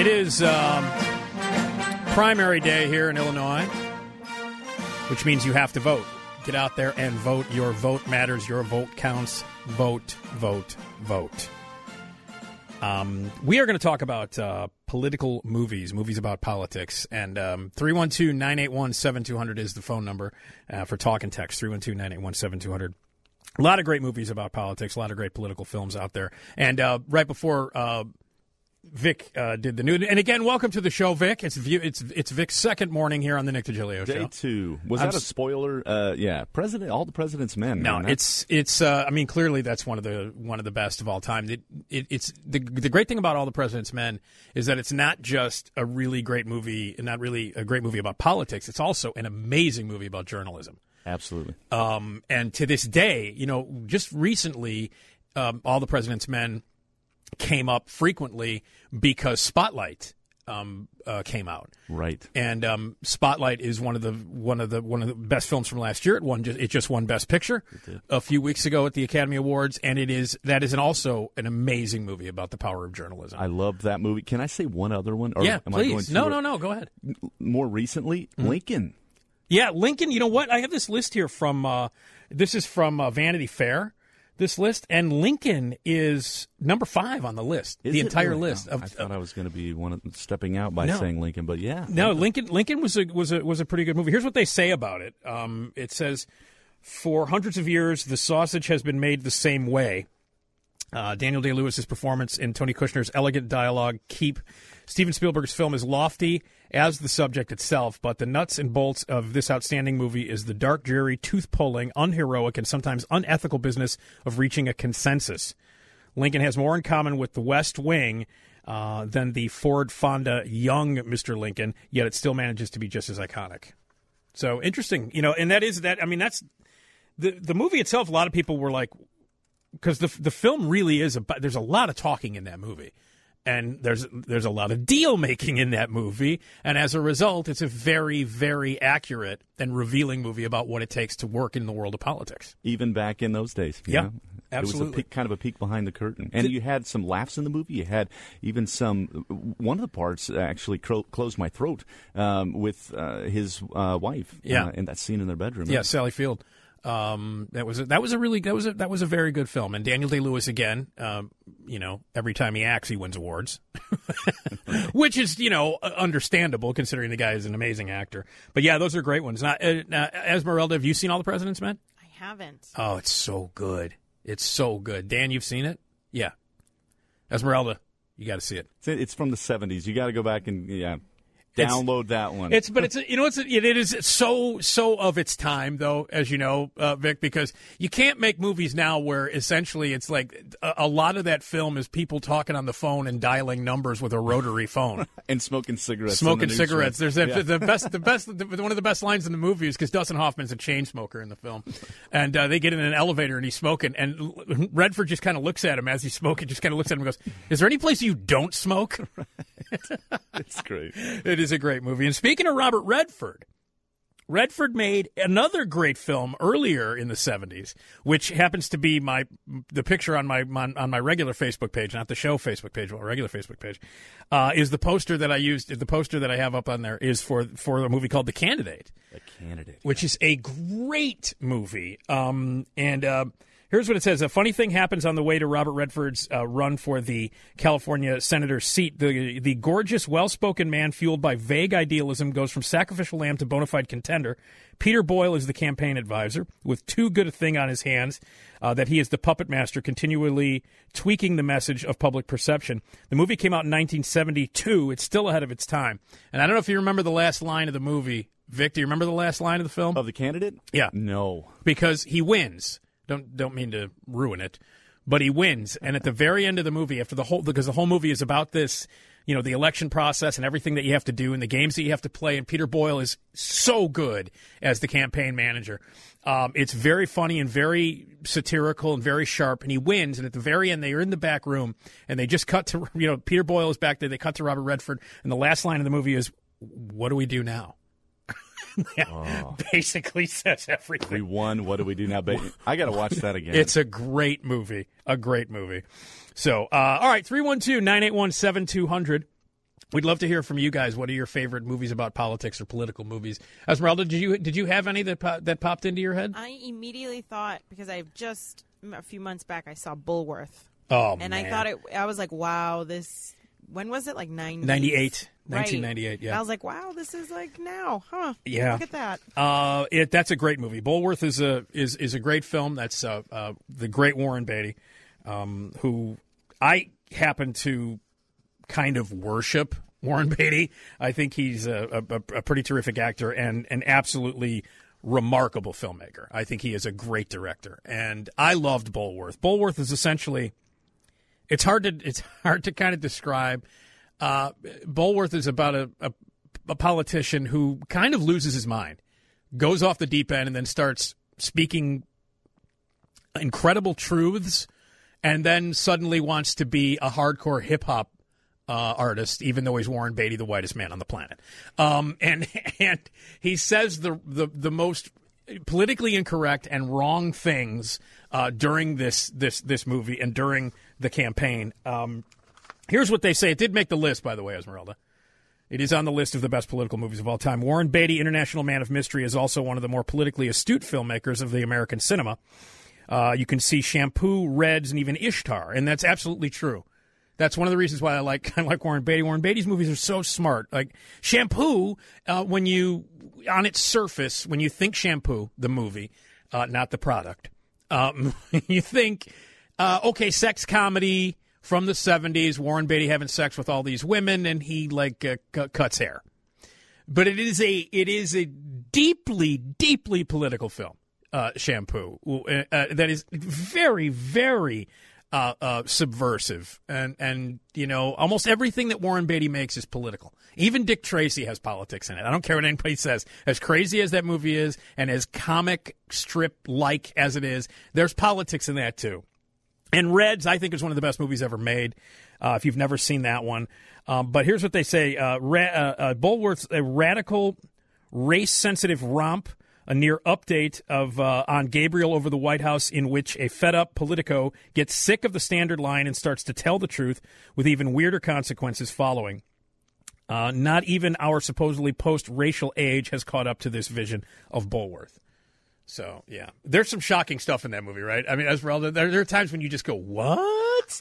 It is primary day here in Illinois, which means you have to vote. Get out there and vote. Your vote matters. Your vote counts. Vote, vote, vote. We are going to talk about political movies about politics. And 312-981-7200 is the phone number for talk and text, 312-981-7200. A lot of great movies about politics, a lot of great political films out there. And right before Vic did the news. And again, welcome to the show, Vic. It's Vic's second morning here on the Nick DiGilio Show. Day 2. Was that a spoiler? Yeah, All the President's Men. No, man. It's. I mean, clearly that's one of the best of all time. It's the great thing about All the President's Men is that it's not just a really great movie, and not really a great movie about politics. It's also an amazing movie about journalism. Absolutely. And to this day, just recently, All the President's Men came up frequently because Spotlight came out. Right. And Spotlight is one of the best films from last year. It just won Best Picture a few weeks ago at the Academy Awards, and that is also an amazing movie about the power of journalism. I love that movie. Can I say one other one? Or yeah, please. No, go ahead. More recently, Lincoln. Yeah, Lincoln. You know what? I have this list here from this is from Vanity Fair. This list, and Lincoln is number 5 on the list. The entire list. I thought I was going to be stepping out by saying Lincoln, but yeah. No, Lincoln was a pretty good movie. Here's what they say about it. It says, for hundreds of years, the sausage has been made the same way. Daniel Day-Lewis's performance and Tony Kushner's elegant dialogue keep Steven Spielberg's film as lofty as the subject itself, but the nuts and bolts of this outstanding movie is the dark, dreary, tooth-pulling, unheroic, and sometimes unethical business of reaching a consensus. Lincoln has more in common with The West Wing than the Ford Fonda young Mr. Lincoln, yet it still manages to be just as iconic. So interesting, and that's the movie itself. A lot of people were like, because the film really is about, there's a lot of talking in that movie. And there's a lot of deal-making in that movie, and as a result, it's a very, very accurate and revealing movie about what it takes to work in the world of politics. Even back in those days. Yeah, absolutely. It was kind of a peek behind the curtain. And you had some laughs in the movie. You had even one of the parts actually closed my throat with his wife in that scene in their bedroom. Yeah, Sally Field. That was a very good film, and Daniel Day-Lewis again. Every time he acts, he wins awards, which is understandable considering the guy is an amazing actor. But yeah, those are great ones. Now, Esmeralda, have you seen All the President's Men? I haven't. Oh, it's so good. It's so good. Dan, you've seen it? Yeah. Esmeralda, you got to see it. It's from the 70s. You got to go back and download that one. It is so of its time, though, as you know, Vic, because you can't make movies now where essentially it's like a lot of that film is people talking on the phone and dialing numbers with a rotary phone and smoking cigarettes. There's the best one of the best lines in the movie is because Dustin Hoffman's a chain smoker in the film, and they get in an elevator and he's smoking, and Redford just kind of looks at him as he's smoking, just kind of looks at him and goes, "Is there any place you don't smoke?" It's great. It is a great movie. And speaking of Robert Redford made another great film earlier in the 70s, which happens to be the picture on my regular Facebook page, not the show Facebook page, but my regular Facebook page, is the poster that I used. The poster that I have up on there is for a movie called The Candidate. The Candidate. Which is a great movie. Here's what it says. A funny thing happens on the way to Robert Redford's run for the California senator's seat. The gorgeous, well-spoken man fueled by vague idealism goes from sacrificial lamb to bona fide contender. Peter Boyle is the campaign advisor with too good a thing on his hands that he is the puppet master, continually tweaking the message of public perception. The movie came out in 1972. It's still ahead of its time. And I don't know if you remember the last line of the movie. Vic, do you remember the last line of the film? Of The Candidate? Yeah. No. Because he wins. Don't mean to ruin it, but he wins. And at the very end of the movie, because the whole movie is about this, the election process and everything that you have to do and the games that you have to play. And Peter Boyle is so good as the campaign manager. It's very funny and very satirical and very sharp. And he wins. And at the very end, they are in the back room and they just cut to, Peter Boyle is back there. They cut to Robert Redford. And the last line of the movie is, "What do we do now?" Basically says everything. We won. What do we do now? I got to watch that again. It's a great movie. A great movie. So, all right, 312-981-7200. We'd love to hear from you guys. What are your favorite movies about politics or political movies? Esmeralda, did you have any that popped into your head? I immediately thought, because I've just a few months back I saw Bulworth. Oh, and man. I thought I was like, wow, this. When was it? Like 98? 1998. Right. Yeah. And I was like, wow, this is like now, huh? Yeah. Look at that. That's a great movie. Bulworth is a great film. That's the great Warren Beatty, who I happen to kind of worship. Warren Beatty. I think he's a pretty terrific actor and an absolutely remarkable filmmaker. I think he is a great director, and I loved Bulworth. Bulworth is essentially, it's hard to kind of describe. Bulworth is about a politician who kind of loses his mind, goes off the deep end, and then starts speaking incredible truths, and then suddenly wants to be a hardcore hip hop artist, even though he's Warren Beatty, the whitest man on the planet. And he says the most politically incorrect and wrong things during this movie and during the campaign. Here's what they say. It did make the list, by the way, Esmeralda. It is on the list of the best political movies of all time. Warren Beatty, International Man of Mystery, is also one of the more politically astute filmmakers of the American cinema. You can see Shampoo, Reds, and even Ishtar, and that's absolutely true. That's one of the reasons why I like Warren Beatty. Warren Beatty's movies are so smart. Like Shampoo, on its surface, when you think Shampoo, the movie, not the product, you think, okay, sex comedy from the 70s, Warren Beatty having sex with all these women, and he cuts hair. But it is a deeply, deeply political film, Shampoo, that is very, very subversive, and almost everything that Warren Beatty makes is political. Even Dick Tracy has politics in it. I don't care what anybody says. As crazy as that movie is, and as comic strip like as it is, there's politics in that too. And Reds, I think, is one of the best movies ever made. If you've never seen that one, but here's what they say: Bulworth's a radical, race-sensitive romp. A near update on Gabriel over the White House, in which a fed-up Politico gets sick of the standard line and starts to tell the truth, with even weirder consequences following. Not even our supposedly post-racial age has caught up to this vision of Bulworth. So, yeah. There's some shocking stuff in that movie, right? I mean, Esmeralda, there are times when you just go, what?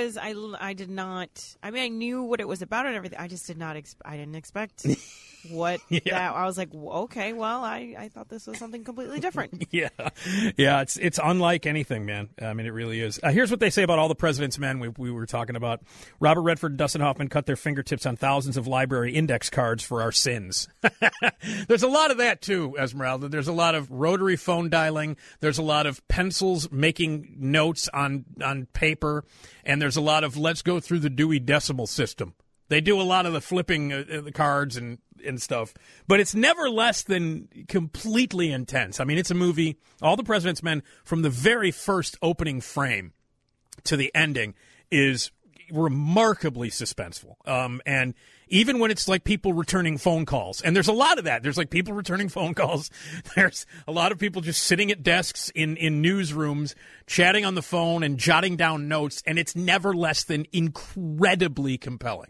I did not. I mean, I knew what it was about and everything. I just did not. I didn't expect what that. I was like, okay, well, I thought this was something completely different. Yeah. It's unlike anything, man. I mean, it really is. Here's what they say about All the President's Men. We were talking about Robert Redford and Dustin Hoffman cut their fingertips on thousands of library index cards for our sins. There's a lot of that too, Esmeralda. There's a lot of rotary phone dialing. There's a lot of pencils making notes on paper. And there's a lot of let's go through the Dewey Decimal System. They do a lot of the flipping the cards and stuff. But it's never less than completely intense. I mean, it's a movie, All the President's Men, from the very first opening frame to the ending is remarkably suspenseful. And even when it's like people returning phone calls, and there's a lot of that. There's like people returning phone calls. There's a lot of people just sitting at desks in newsrooms, chatting on the phone and jotting down notes, and it's never less than incredibly compelling.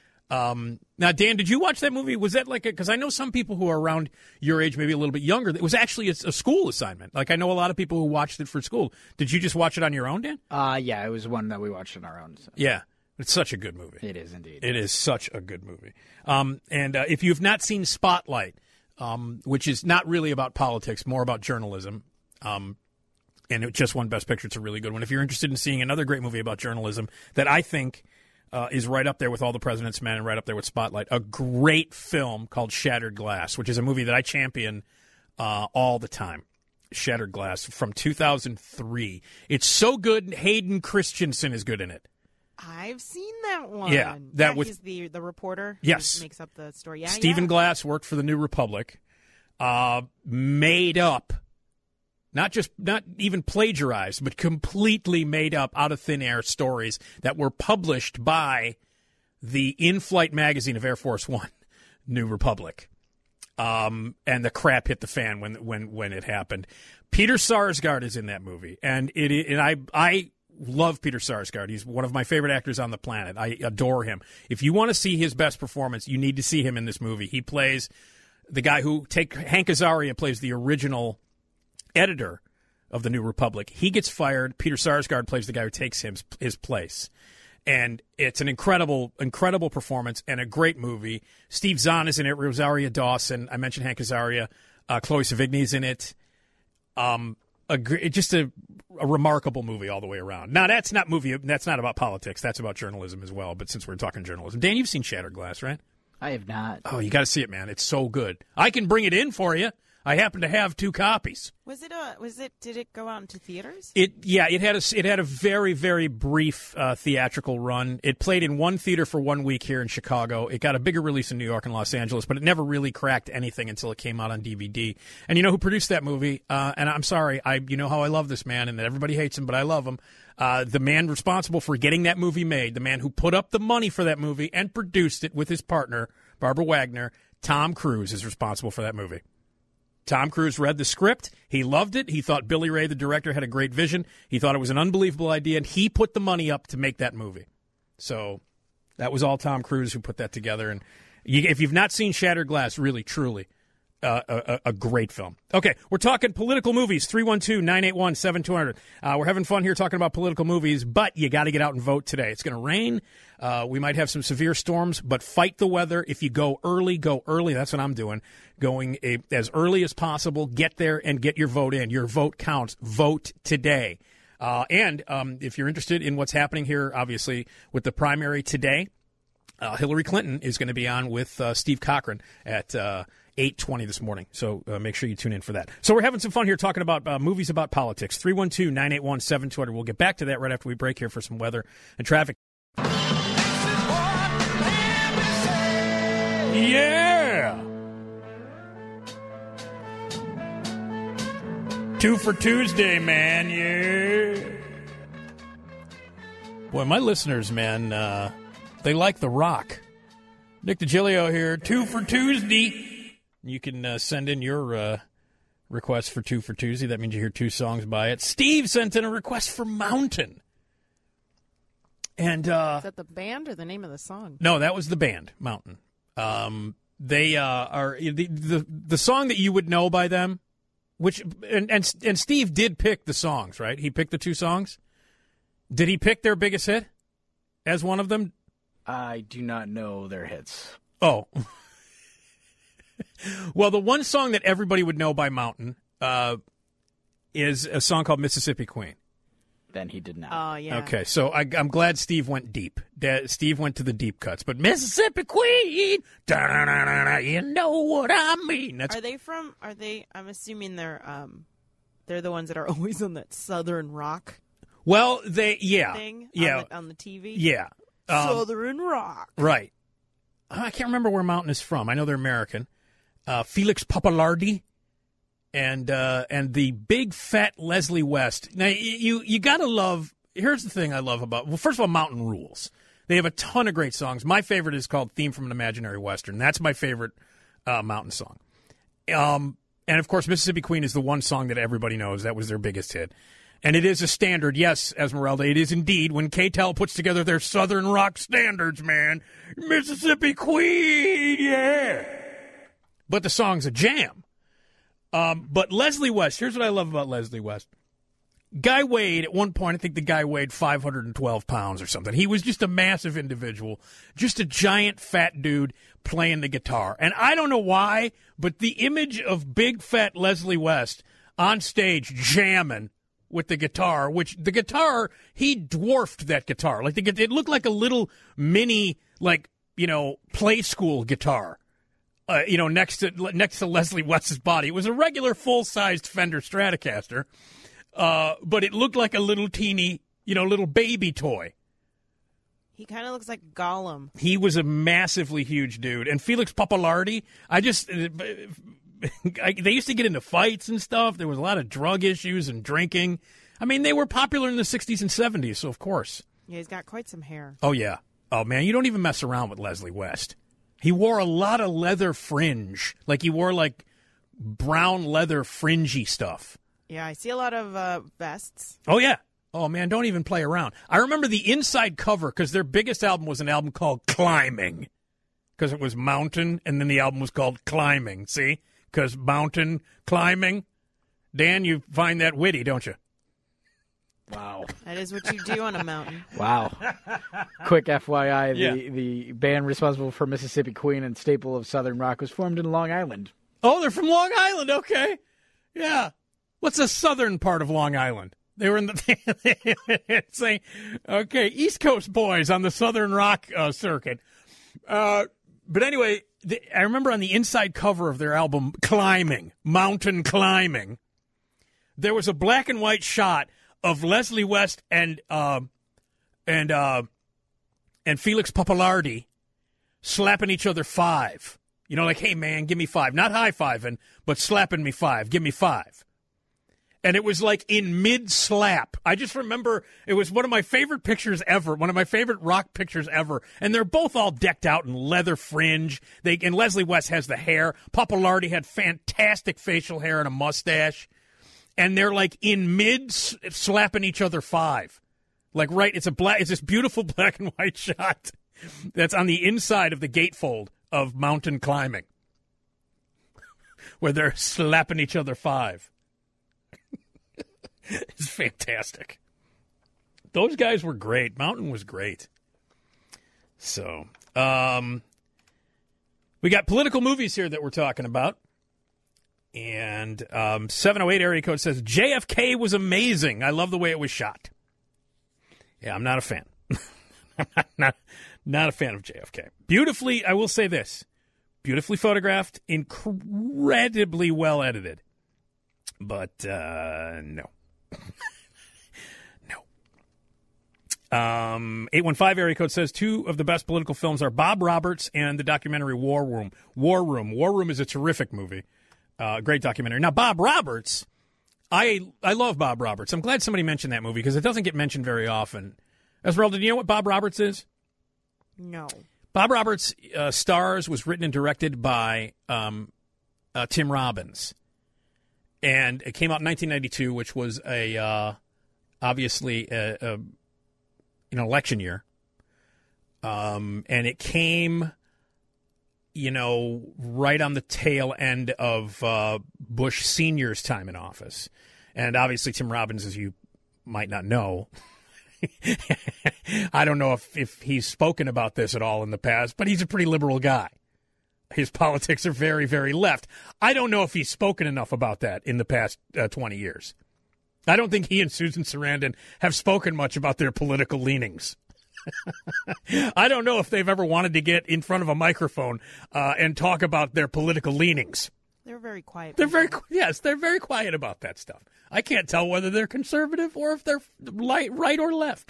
Now, Dan, did you watch that movie? Was that because I know some people who are around your age, maybe a little bit younger, it was actually a school assignment. Like, I know a lot of people who watched it for school. Did you just watch it on your own, Dan? Yeah, it was one that we watched on our own. So. Yeah. It's such a good movie. It is indeed. It is such a good movie. And if you've not seen Spotlight, which is not really about politics, more about journalism, and it just won Best Picture, it's a really good one. If you're interested in seeing another great movie about journalism that I think is right up there with All the President's Men and right up there with Spotlight, a great film called Shattered Glass, which is a movie that I champion all the time. Shattered Glass from 2003. It's so good, Hayden Christensen is good in it. I've seen that one. Yeah, he's the reporter. Yes, who makes up the story. Yeah, Stephen Glass worked for the New Republic. Made up, not even plagiarized, but completely made up out of thin air stories that were published by the in-flight magazine of Air Force One, New Republic. And the crap hit the fan when it happened. Peter Sarsgaard is in that movie, and I love Peter Sarsgaard. He's one of my favorite actors on the planet. I adore him. If you want to see his best performance, you need to see him in this movie. He plays the guy Hank Azaria plays the original editor of the New Republic. He gets fired. Peter Sarsgaard plays the guy who takes his place. And it's an incredible, incredible performance and a great movie. Steve Zahn is in it. Rosario Dawson. I mentioned Hank Azaria. Chloe Sevigny's in it. Just a remarkable movie all the way around. Now, that's not about politics. That's about journalism as well. But since we're talking journalism, Dan, you've seen Shattered Glass, right? I have not. Oh, you got to see it, man. It's so good. I can bring it in for you. I happen to have 2 copies. Did it go out into theaters? It had a very, very brief theatrical run. It played in one theater for 1 week here in Chicago. It got a bigger release in New York and Los Angeles, but it never really cracked anything until it came out on DVD. And you know who produced that movie? And I'm sorry, you know how I love this man and that everybody hates him, but I love him. The man responsible for getting that movie made, the man who put up the money for that movie and produced it with his partner, Barbara Wagner, Tom Cruise is responsible for that movie. Tom Cruise read the script. He loved it. He thought Billy Ray, the director, had a great vision. He thought it was an unbelievable idea, and he put the money up to make that movie. So that was all Tom Cruise who put that together. And if you've not seen Shattered Glass, really, truly, a great film. Okay, we're talking political movies, 312-981-7200. We're having fun here talking about political movies, but you got to get out and vote today. It's going to rain. We might have some severe storms, but fight the weather. If you go early, go early. That's what I'm doing. Going as early as possible. Get there and get your vote in. Your vote counts. Vote today. And if you're interested in what's happening here, obviously, with the primary today, Hillary Clinton is going to be on with Steve Cochran at 8:20 this morning. So make sure you tune in for that. So we're having some fun here talking about movies about politics. 312-981-7200. We'll get back to that right after we break here for some weather and traffic. Yeah! 2 for Tuesday, man. Yeah. Boy, my listeners, man, they like The Rock. Nick DiGilio here. 2 for Tuesday. You can send in your request for 2 for Tuesday. That means you hear 2 songs by it. Steve sent in a request for Mountain. And is that the band or the name of the song? No, that was the band, Mountain. They are the song that you would know by them, which and Steve did pick the songs, right? He picked the 2 songs. Did he pick their biggest hit as one of them? I do not know their hits. Oh. Well, the one song that everybody would know by Mountain is a song called Mississippi Queen. Then he did not. Oh, yeah. Okay, so I'm glad Steve went deep. Steve went to the deep cuts. But Mississippi Queen, you know what I mean. I'm assuming they're the ones that are always on that Southern rock well, thing on the TV? Yeah. Southern rock. Right. I can't remember where Mountain is from. I know they're American. Felix Pappalardi. And the big fat Leslie West. Now you gotta love. Here's the thing I love about. Well, first of all, Mountain rules. They have a ton of great songs. My favorite is called "Theme from an Imaginary Western." That's my favorite Mountain song. And of course, Mississippi Queen is the one song that everybody knows. That was their biggest hit, and it is a standard. Yes, Esmeralda, it is indeed. When K-Tel puts together their Southern rock standards, man, Mississippi Queen, yeah. But the song's a jam. But Leslie West, here's what I love about Leslie West. Guy weighed, at one point, I think the guy weighed 512 pounds or something. He was just a massive individual, just a giant fat dude playing the guitar. And I don't know why, but the image of big fat Leslie West on stage jamming with the guitar, which the guitar, he dwarfed that guitar. Like it looked like a little mini, play school guitar. Next to Leslie West's body. It was a regular full-sized Fender Stratocaster, but it looked like a little teeny, little baby toy. He kind of looks like Gollum. He was a massively huge dude. And Felix Pappalardi, they used to get into fights and stuff. There was a lot of drug issues and drinking. I mean, they were popular in the 60s and 70s, so of course. Yeah, he's got quite some hair. Oh, yeah. Oh, man, you don't even mess around with Leslie West. He wore a lot of leather fringe. He wore, brown leather fringy stuff. Yeah, I see a lot of vests. Oh, yeah. Oh, man, don't even play around. I remember the inside cover because their biggest album was an album called Climbing because it was mountain, and then the album was called Climbing. See? Because mountain climbing. Dan, you find that witty, don't you? Wow. That is what you do on a mountain. Wow. Quick FYI, the band responsible for Mississippi Queen and staple of Southern rock was formed in Long Island. Oh, they're from Long Island. Okay. Yeah. What's the southern part of Long Island? They were in the say, okay, East Coast boys on the southern rock circuit. But anyway, I remember on the inside cover of their album, Climbing, Mountain Climbing, there was a black and white shot of Leslie West and Felix Pappalardi slapping each other 5. You know, like, hey, man, give me 5. Not high-fiving, but slapping me 5. Give me 5. And it was like in mid-slap. I just remember it was one of my favorite pictures ever, one of my favorite rock pictures ever. And they're both all decked out in leather fringe. And Leslie West has the hair. Pappalardi had fantastic facial hair and a mustache. And they're like in mid-slapping each other 5. Like, right, it's this beautiful black and white shot that's on the inside of the gatefold of Mountain Climbing, where they're slapping each other 5. It's fantastic. Those guys were great. Mountain was great. So, we got political movies here that we're talking about. And 708 area code says, JFK was amazing. I love the way it was shot. Yeah, I'm not a fan. I'm not a fan of JFK. Beautifully, I will say this, beautifully photographed, incredibly well edited. But, no. No. 815 area code says 2 of the best political films are Bob Roberts and the documentary War Room. War Room is a terrific movie. Great documentary. Now, Bob Roberts, I love Bob Roberts. I'm glad somebody mentioned that movie because it doesn't get mentioned very often. Esmeralda, do you know what Bob Roberts is? No. Bob Roberts Stars was written and directed by Tim Robbins. And it came out in 1992, which was obviously an election year. And it came, right on the tail end of Bush Sr.'s time in office. And obviously Tim Robbins, as you might not know, I don't know if he's spoken about this at all in the past, but he's a pretty liberal guy. His politics are very, very left. I don't know if he's spoken enough about that in the past 20 years. I don't think he and Susan Sarandon have spoken much about their political leanings. I don't know if they've ever wanted to get in front of a microphone and talk about their political leanings. They're very quiet. They're very quiet about that stuff. I can't tell whether they're conservative or if they're right or left.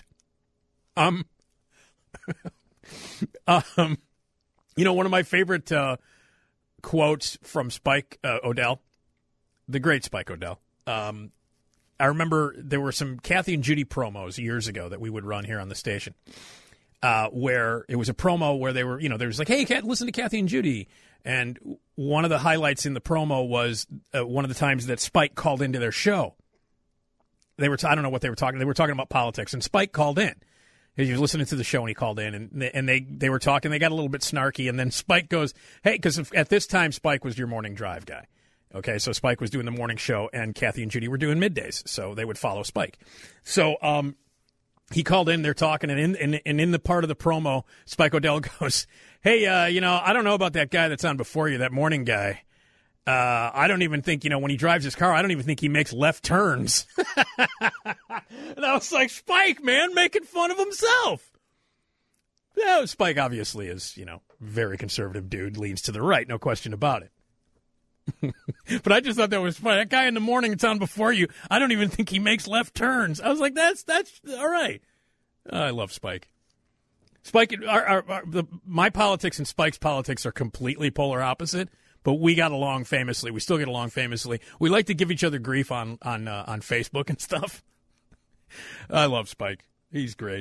One of my favorite quotes from Spike Odell, the great Spike Odell. I remember there were some Kathy and Judy promos years ago that we would run here on the station, where it was a promo where they were, there was like, hey, listen to Kathy and Judy. And one of the highlights in the promo was one of the times that Spike called into their show. They were, I don't know what they were talking. They were talking about politics, and Spike called in. He was listening to the show, and he called in, and they were talking. They got a little bit snarky, and then Spike goes, hey, because at this time, Spike was your morning drive guy. Okay, so Spike was doing the morning show, and Kathy and Judy were doing middays, so they would follow Spike. So he called in, they're talking, and in the part of the promo, Spike Odell goes, hey, I don't know about that guy that's on before you, that morning guy. I don't even think, when he drives his car, I don't even think he makes left turns. And I was like, Spike, man, making fun of himself. Yeah, Spike obviously is, very conservative dude, leans to the right, no question about it. But I just thought that was funny. That guy in the morning that's on before you, I don't even think he makes left turns. I was like, that's all right. I love Spike. Spike, my politics and Spike's politics are completely polar opposite, but we got along famously. We still get along famously. We like to give each other grief on Facebook and stuff. I love Spike. He's great.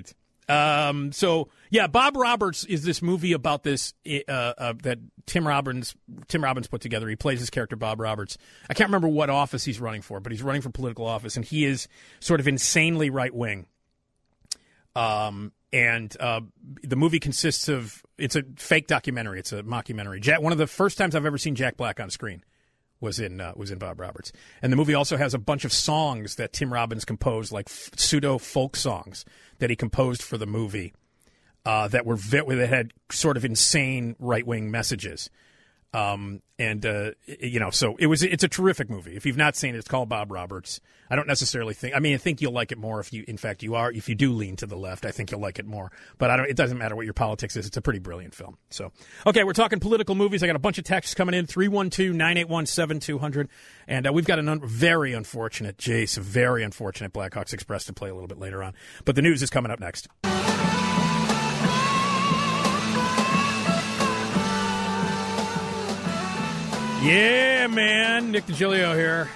So yeah, Bob Roberts is this movie about this that Tim Robbins put together. He plays his character Bob Roberts. I can't remember what office he's running for, but he's running for political office, and he is sort of insanely right wing. The movie consists of, it's a fake documentary. It's a mockumentary. One of the first times I've ever seen Jack Black on screen was in Bob Roberts. And the movie also has a bunch of songs that Tim Robbins composed, like pseudo folk songs that he composed for the movie that had sort of insane right wing messages. So it's a terrific movie. If you've not seen it, it's called Bob Roberts. I don't necessarily think, I think you'll like it more if you do lean to the left, I think you'll like it more. But it doesn't matter what your politics is. It's a pretty brilliant film. So, okay, we're talking political movies. I got a bunch of texts coming in, 312-981-7200. And we've got a very unfortunate Blackhawks Express to play a little bit later on. But the news is coming up next. Yeah, man. Nick DiGilio here.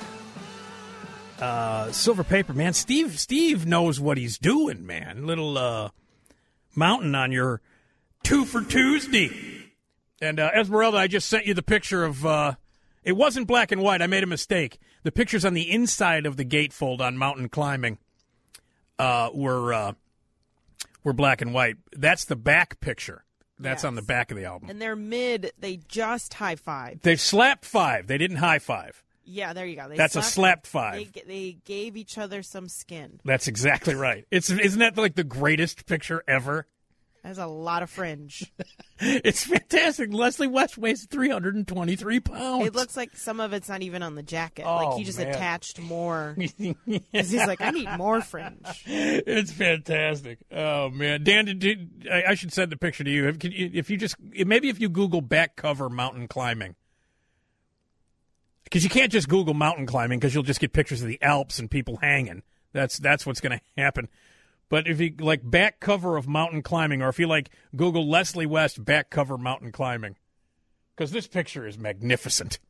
Silver Paper, man. Steve knows what he's doing, man. Little mountain on your 2 for Tuesday. And Esmeralda, I just sent you the picture of, it wasn't black and white. I made a mistake. The pictures on the inside of the gatefold on mountain climbing were black and white. That's the back picture. That's on the back of the album. And they're they just high-fived. They slapped five. They didn't high-five. Yeah, there you go. That's a slapped five. They gave each other some skin. That's exactly right. Isn't that like the greatest picture ever? Has a lot of fringe. It's fantastic. Leslie West weighs 323 pounds. It looks like some of it's not even on the jacket. Oh, like he just attached more. He's like, I need more fringe. It's fantastic. Oh man, Dan, I should send the picture to you. Maybe if you Google back cover mountain climbing, because you can't just Google mountain climbing because you'll just get pictures of the Alps and people hanging. That's what's going to happen. But if you like back cover of mountain climbing, or if you like Google Leslie West back cover mountain climbing, because this picture is magnificent.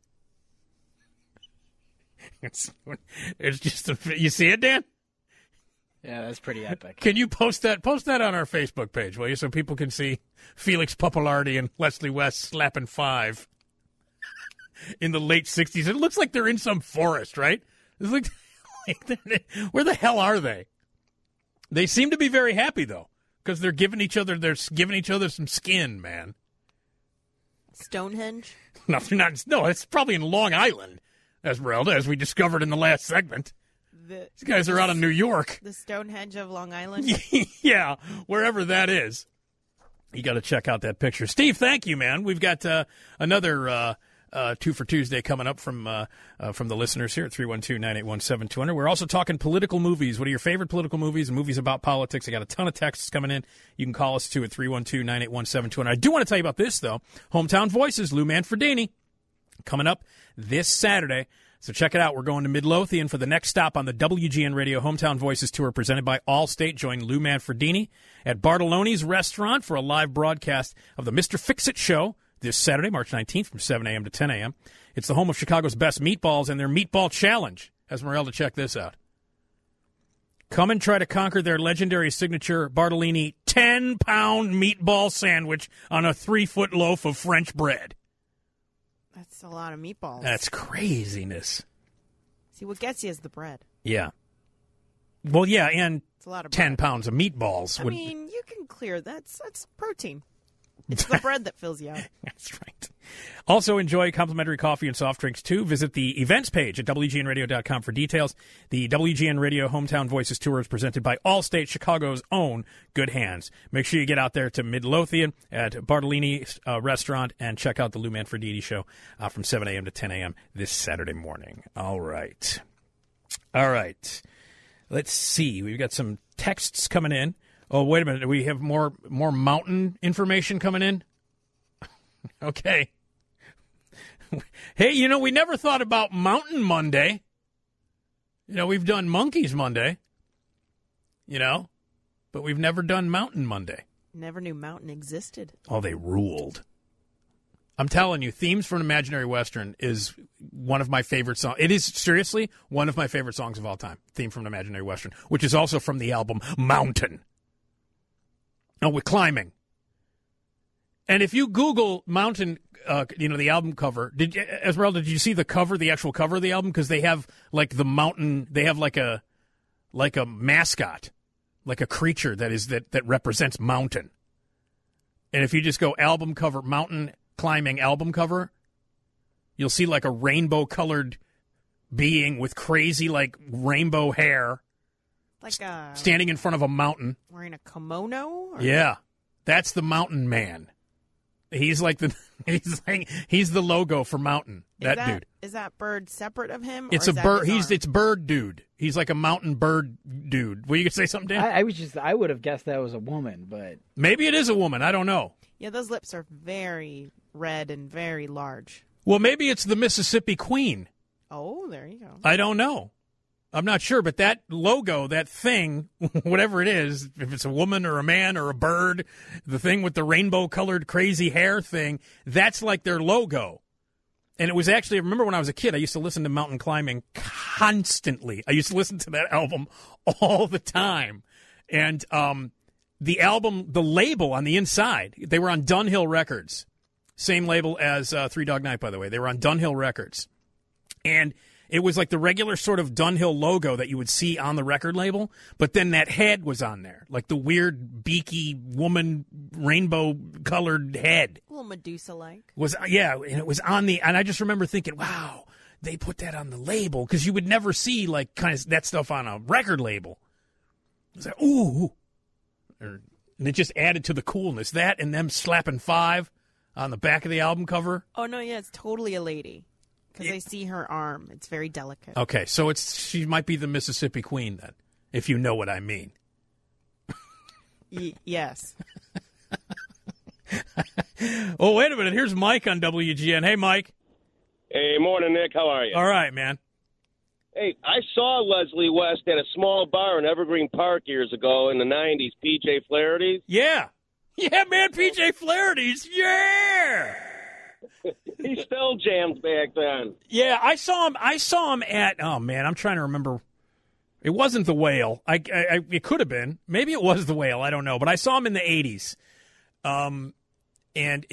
It's just you see it, Dan? Yeah, that's pretty epic. Can you post that? Post that on our Facebook page, will you, so people can see Felix Pappalardi and Leslie West slapping five in the late 60s. It looks like they're in some forest, right? It's like where the hell are they? They seem to be very happy, though, because they're giving each other some skin, man. Stonehenge? No, they're not. No, it's probably in Long Island, Esmeralda, as we discovered in the last segment. These guys are out of New York. The Stonehenge of Long Island? Yeah, wherever that is. You got to check out that picture. Steve, thank you, man. We've got another 2 for Tuesday coming up from the listeners here at 312-981-7200. We're also talking political movies. What are your favorite political movies and movies about politics? I got a ton of texts coming in. You can call us too at 312-981-7200. I do want to tell you about this, though. Hometown Voices, Lou Manfredini, coming up this Saturday. So check it out. We're going to Midlothian for the next stop on the WGN Radio Hometown Voices Tour presented by Allstate. Join Lou Manfredini at Bartoloni's Restaurant for a live broadcast of the Mr. Fix-It Show this Saturday, March 19th from 7 a.m. to 10 a.m. It's the home of Chicago's best meatballs and their Meatball Challenge. Esmeralda, check this out. Come and try to conquer their legendary signature Bartolini 10-pound meatball sandwich on a 3-foot loaf of French bread. That's a lot of meatballs. That's craziness. See, what gets you is the bread. Yeah. Well, yeah, and it's a lot of 10 pounds of meatballs. I mean, you can clear that's protein. It's the bread that fills you out. That's right. Also enjoy complimentary coffee and soft drinks, too. Visit the events page at WGNradio.com for details. The WGN Radio Hometown Voices Tour is presented by Allstate, Chicago's own Good Hands. Make sure you get out there to Midlothian at Bartolini's Restaurant and check out the Lou Manfredini Show from 7 a.m. to 10 a.m. this Saturday morning. All right. Let's see. We've got some texts coming in. Oh, wait a minute. We have more mountain information coming in? Okay. Hey, we never thought about Mountain Monday. We've done Monkeys Monday, but we've never done Mountain Monday. Never knew mountain existed. Oh, they ruled. I'm telling you, Themes from an Imaginary Western is one of my favorite songs. It is, seriously, one of my favorite songs of all time, Theme from an Imaginary Western, which is also from the album Mountain. Oh, with climbing. And if you Google Mountain, the album cover, Esmeralda, did you see the cover, the actual cover of the album? Because they have like the mountain, they have like a mascot, like a creature that represents mountain. And if you just go album cover, mountain climbing album cover, you'll see like a rainbow colored being with crazy like rainbow hair, like standing in front of a mountain, wearing a kimono. Or? Yeah, that's the Mountain Man. He's like he's the logo for Mountain. That dude. Is that bird separate of him? It's a bird. It's bird dude. He's like a mountain bird dude. Were you gonna say something, Dan? I would have guessed that was a woman, but maybe it is a woman. I don't know. Yeah, those lips are very red and very large. Well, maybe it's the Mississippi Queen. Oh, there you go. I don't know. I'm not sure, but that logo, that thing, whatever it is, if it's a woman or a man or a bird, the thing with the rainbow-colored crazy hair thing, that's like their logo. And it was actually, I remember when I was a kid, I used to listen to Mountain Climbing constantly. I used to listen to that album all the time. And the album, the label on the inside, they were on Dunhill Records. Same label as Three Dog Night, by the way. They were on Dunhill Records. And it was like the regular sort of Dunhill logo that you would see on the record label, but then that head was on there, like the weird beaky woman rainbow-colored head. A little Medusa-like. And it was on and I just remember thinking, wow, they put that on the label, because you would never see like kind of that stuff on a record label. It was like, ooh. And it just added to the coolness. That and them slapping 5 on the back of the album cover. Oh, no, yeah, it's totally a lady. Because I see her arm. It's very delicate. Okay, so she might be the Mississippi Queen then, if you know what I mean. Yes. Oh, wait a minute. Here's Mike on WGN. Hey, Mike. Hey, morning, Nick. How are you? All right, man. Hey, I saw Leslie West at a small bar in Evergreen Park years ago in the 90s, P.J. Flaherty's. Yeah. Yeah, man, P.J. Flaherty's. Yeah. He still jammed back then. Yeah, I saw him at. Oh man, I'm trying to remember. It wasn't the Whale. It could have been. Maybe it was the Whale. I don't know. But I saw him in the '80s. And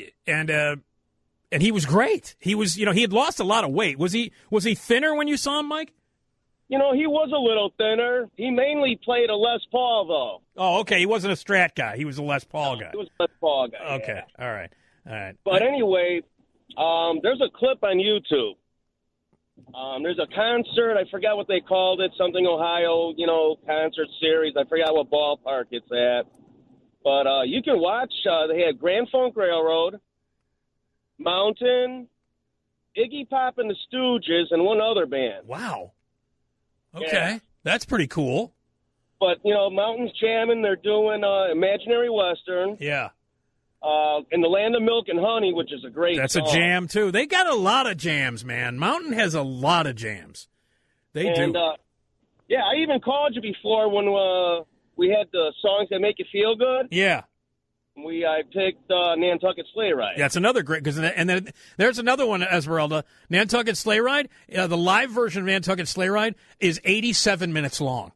he was great. He was, he had lost a lot of weight. Was he thinner when you saw him, Mike? He was a little thinner. He mainly played a Les Paul, though. Oh, okay. He wasn't a Strat guy. He was a Les Paul guy. He was a Les Paul guy. Okay. Yeah. All right. But anyway, there's a clip on YouTube. There's a concert. I forgot what they called it. Something Ohio, concert series. I forgot what ballpark it's at. But you can watch. They had Grand Funk Railroad, Mountain, Iggy Pop and the Stooges, and one other band. Wow. Okay. Yeah. That's pretty cool. But, Mountain's jamming. They're doing Imaginary Western. Yeah. In the Land of Milk and Honey, which is a great That's song. a jam, too. They got a lot of jams, man. Mountain has a lot of jams. They do. Yeah, I even called you before when we had the songs that make you feel good. Yeah. I picked Nantucket Sleigh Ride. That's another great, and then there's another one, Esmeralda. Nantucket Sleigh Ride, the live version of Nantucket Sleigh Ride is 87 minutes long.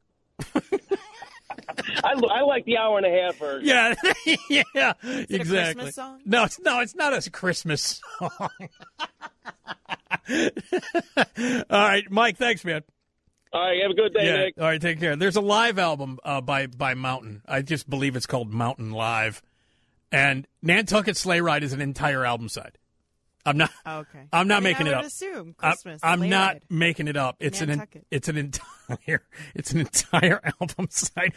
I like the hour and a half version. Yeah, yeah, Is it exactly. a Christmas song? No, it's not a Christmas song. All right, Mike, thanks, man. All right, have a good day, Nick. All right, take care. There's a live album by Mountain. I just believe it's called Mountain Live. And Nantucket Sleigh Ride is an entire album side. I'm not. Okay. I'm not making it I up. would assume Christmas. I'm not Ride. making it up. It's an entire album side.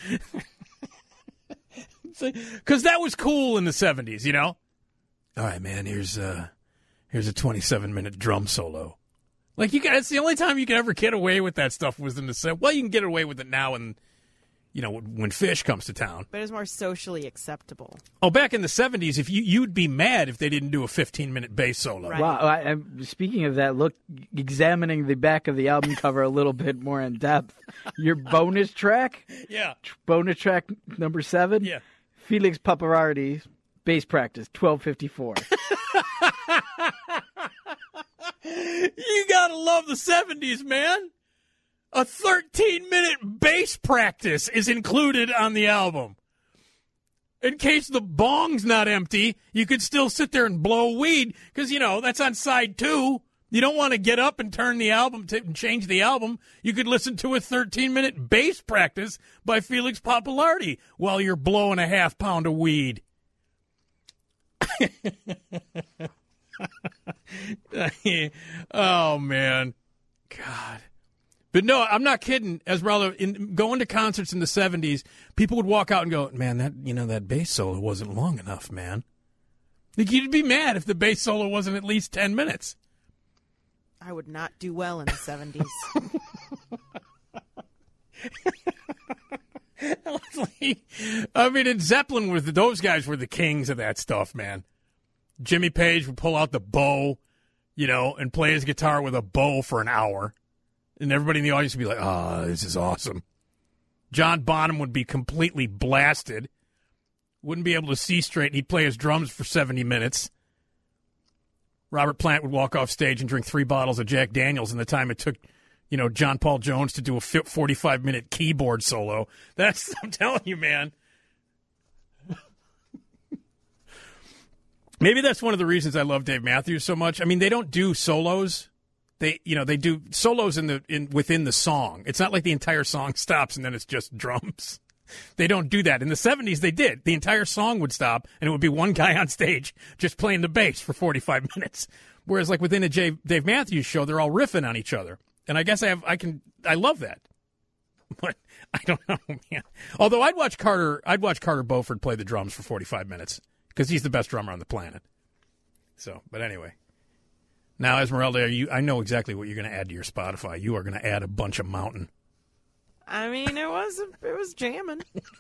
Because that was cool in the 70s, All right, man. Here's a 27-minute drum solo. Like it's the only time you can ever get away with that stuff was in the 70s. Well, you can get away with it now, and when Fish comes to town. But it's more socially acceptable. Oh, back in the 70s, if you'd be mad if they didn't do a 15-minute bass solo. Right. Wow. Speaking of that, examining the back of the album cover a little bit more in depth. Your bonus track? Yeah. Bonus track number 7? Yeah. Felix Paparardi, bass practice, 12:54. You gotta love the 70s, man. A 13-minute bass practice is included on the album. in case the bong's not empty, you could still sit there and blow weed because, that's on side 2. You don't want to get up and turn the album and change the album. You could listen to a 13-minute bass practice by Felix Pappalardi while you're blowing a half-pound of weed. Oh, man. God. But no, I'm not kidding. Esmeralda, going to concerts in the 70s, people would walk out and go, man, that bass solo wasn't long enough, man. Like, you'd be mad if the bass solo wasn't at least 10 minutes. I would not do well in the 70s. I mean, in Zeppelin, those guys were the kings of that stuff, man. Jimmy Page would pull out the bow, and play his guitar with a bow for an hour. And everybody in the audience would be like, oh, this is awesome. John Bonham would be completely blasted. Wouldn't be able to see straight. And he'd play his drums for 70 minutes. Robert Plant would walk off stage and drink 3 bottles of Jack Daniels in the time it took, John Paul Jones to do a 45-minute keyboard solo. I'm telling you, man. Maybe that's one of the reasons I love Dave Matthews so much. I mean, they don't do solos. They do solos within the song. It's not like the entire song stops and then it's just drums. They don't do that. In the 70s, they did. The entire song would stop, and it would be one guy on stage just playing the bass for 45 minutes. Whereas, like, within a Dave Matthews show, they're all riffing on each other. And I guess I love that. But I don't know, man. Although I'd watch Carter Beauford play the drums for 45 minutes because he's the best drummer on the planet. So, but anyway. Now, Esmeralda, I know exactly what you're going to add to your Spotify. You are going to add a bunch of Mountain. I mean, it was jamming.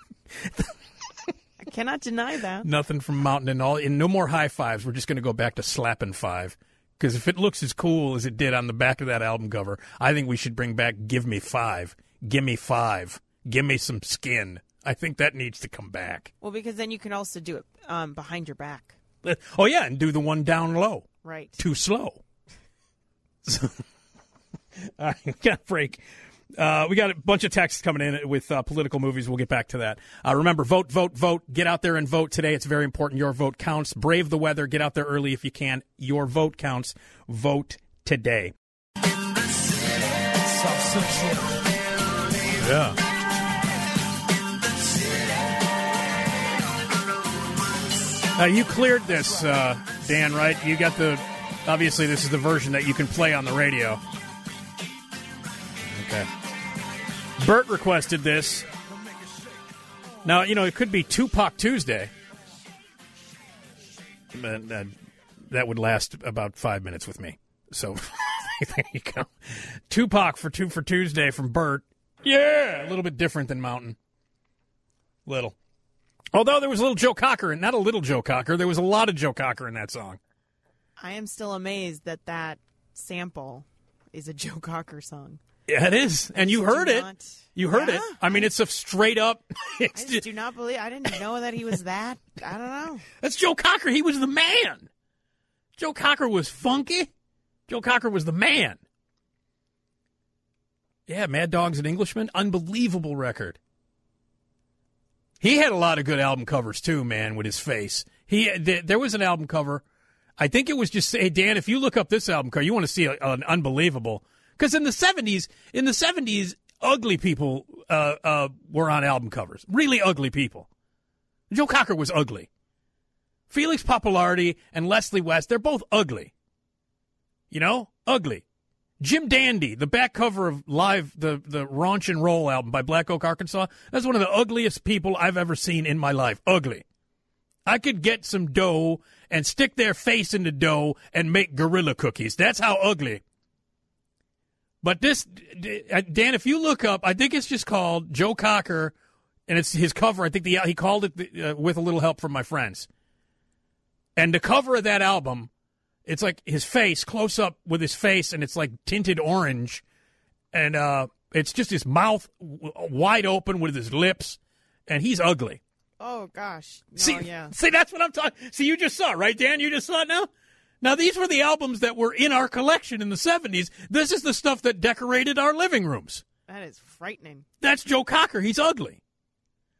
I cannot deny that. Nothing from Mountain and no more high fives. We're just going to go back to Slappin' 5. Because if it looks as cool as it did on the back of that album cover, I think we should bring back Give Me 5. Give me 5. Give me some skin. I think that needs to come back. Well, because then you can also do it behind your back. Oh, yeah, and do the one down low. Right. Too slow. So, all right, we got a break. We got a bunch of texts coming in with political movies. We'll get back to that. Remember, vote, vote, vote. Get out there and vote today. It's very important. Your vote counts. Brave the weather. Get out there early if you can. Your vote counts. Vote today. Yeah. You cleared this, Dan, right? You got obviously this is the version that you can play on the radio. Okay. Bert requested this. Now, it could be Tupac Tuesday. But that would last about 5 minutes with me. So, there you go. Tupac for Tuesday from Bert. Yeah! A little bit different than Mountain. Little. Although there was a little Joe Cocker, not a little Joe Cocker. There was a lot of Joe Cocker in that song. I am still amazed that sample is a Joe Cocker song. Yeah, it is. And you heard it. You heard it. I mean, it's a straight up. I just do not believe. I didn't know that he was that. I don't know. That's Joe Cocker. He was the man. Joe Cocker was funky. Joe Cocker was the man. Yeah, Mad Dog's an Englishman. Unbelievable record. He had a lot of good album covers, too, man, with his face. There was an album cover. I think it was just, hey, Dan, if you look up this album cover, you want to see an unbelievable. Because in the 70s, ugly people were on album covers. Really ugly people. Joe Cocker was ugly. Felix Pappalardi and Leslie West, they're both ugly. Ugly. Jim Dandy, the back cover of Live, the Raunch and Roll album by Black Oak, Arkansas, that's one of the ugliest people I've ever seen in my life. Ugly. I could get some dough and stick their face in the dough and make gorilla cookies. That's how ugly. But this, Dan, if you look up, I think it's just called Joe Cocker, and it's his cover. I think he called it With a Little Help from My Friends. And the cover of that album, it's like his face, close up with his face, and it's like tinted orange. And it's just his mouth wide open with his lips, and he's ugly. Oh, gosh. No, See, that's what I'm talking. See, you just saw it, right, Dan? You just saw it now? Now, these were the albums that were in our collection in the 70s. This is the stuff that decorated our living rooms. That is frightening. That's Joe Cocker. He's ugly.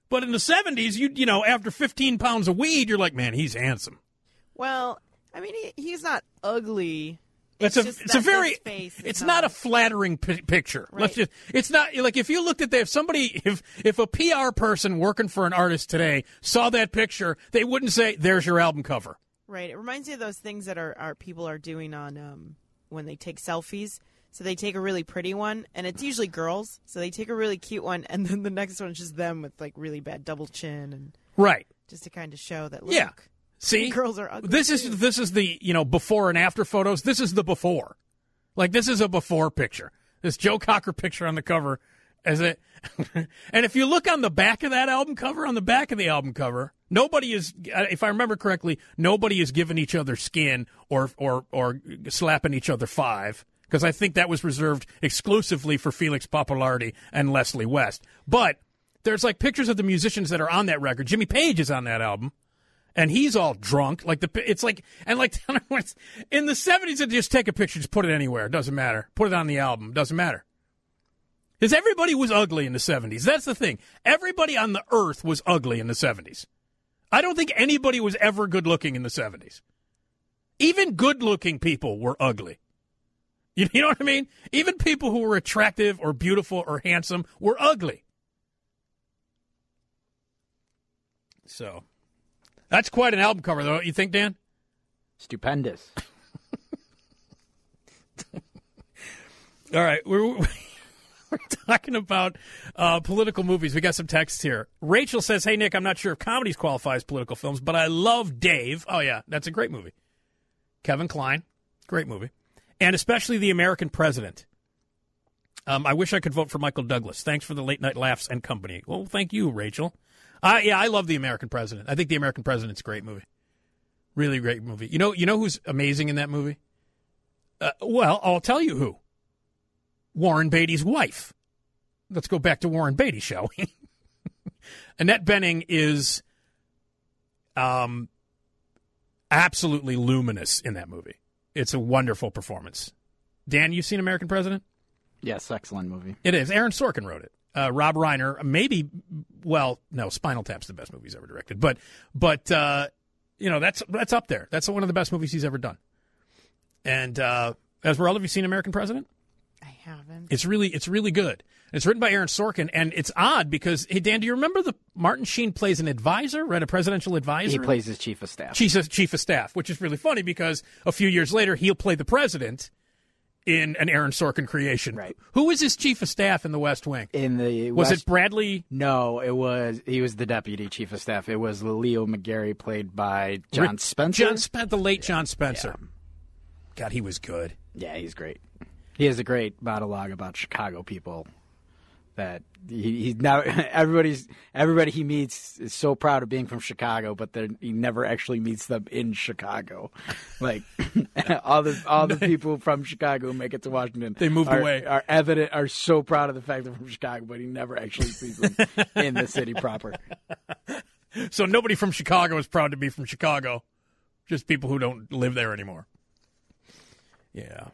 But in the 70s, you know, after 15 pounds of weed, you're like, man, he's handsome. Well, I mean, he's not ugly. It's not a flattering picture. Right. It's not like if you looked at that, if a PR person working for an artist today saw that picture, they wouldn't say, there's your album cover. Right. It reminds me of those things that our people are doing on when they take selfies. So they take a really pretty one, and it's usually girls. So they take a really cute one, and then the next one is just them with like really bad double chin, and right, just to kind of show that. Look, see, girls are ugly. This is the before and after photos. This is the before, like this is a before picture. This Joe Cocker picture on the cover, and if you look on the back of that album cover, on the back of the album cover, nobody is, if I remember correctly, nobody is giving each other skin or slapping each other five. Because I think that was reserved exclusively for Felix Popularity and Leslie West. But there's like pictures of the musicians that are on that record. Jimmy Page is on that album, and he's all drunk. Like in the 70s, they'd just take a picture, just put it anywhere. It doesn't matter. Put it on the album. It doesn't matter. Because everybody was ugly in the 70s. That's the thing. Everybody on the earth was ugly in the 70s. I don't think anybody was ever good looking in the 70s. Even good looking people were ugly. You know what I mean? Even people who were attractive or beautiful or handsome were ugly. So, that's quite an album cover, though, you think, Dan? Stupendous. All right, we're talking about political movies. We got some texts here. Rachel says, hey, Nick, I'm not sure if comedies qualify as political films, but I love Dave. Oh, yeah, that's a great movie. Kevin Kline, great movie. And especially The American President. I wish I could vote for Michael Douglas. Thanks for the late night laughs and company. Well, thank you, Rachel. I love The American President. I think The American President's a great movie. Really great movie. You know who's amazing in that movie? Well, I'll tell you who. Warren Beatty's wife. Let's go back to Warren Beatty, shall we? Annette Bening is absolutely luminous in that movie. It's a wonderful performance. Dan, you seen American President? Yes, excellent movie. It is. Aaron Sorkin wrote it. Rob Reiner, Spinal Tap's the best movie he's ever directed. But that's up there. That's one of the best movies he's ever done. And Esmeralda, have you seen American President? I haven't. It's really good. It's written by Aaron Sorkin, and it's odd because, hey, Dan, do you remember Martin Sheen plays an advisor, right? A presidential advisor? He plays his chief of staff. Chief of staff, which is really funny because a few years later, he'll play the president in an Aaron Sorkin creation. Right. Who was his chief of staff in The West Wing? Was it Bradley? No, he was the deputy chief of staff. It was Leo McGarry, played by John Spencer. The late John Spencer. Yeah. God, he was good. Yeah, he's great. He has a great monologue about Chicago people. That he's now everybody he meets is so proud of being from Chicago, but he never actually meets them in Chicago. Like all the people from Chicago who make it to Washington, they moved away. Are so proud of the fact they're from Chicago, but he never actually sees them in the city proper. So nobody from Chicago is proud to be from Chicago, just people who don't live there anymore. Yeah.